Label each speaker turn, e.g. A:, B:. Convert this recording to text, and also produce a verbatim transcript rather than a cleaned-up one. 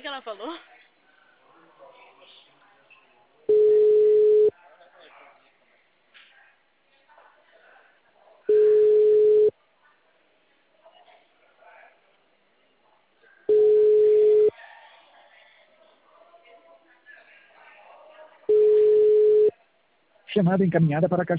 A: que ela falou?
B: Chamada encaminhada para a caixa.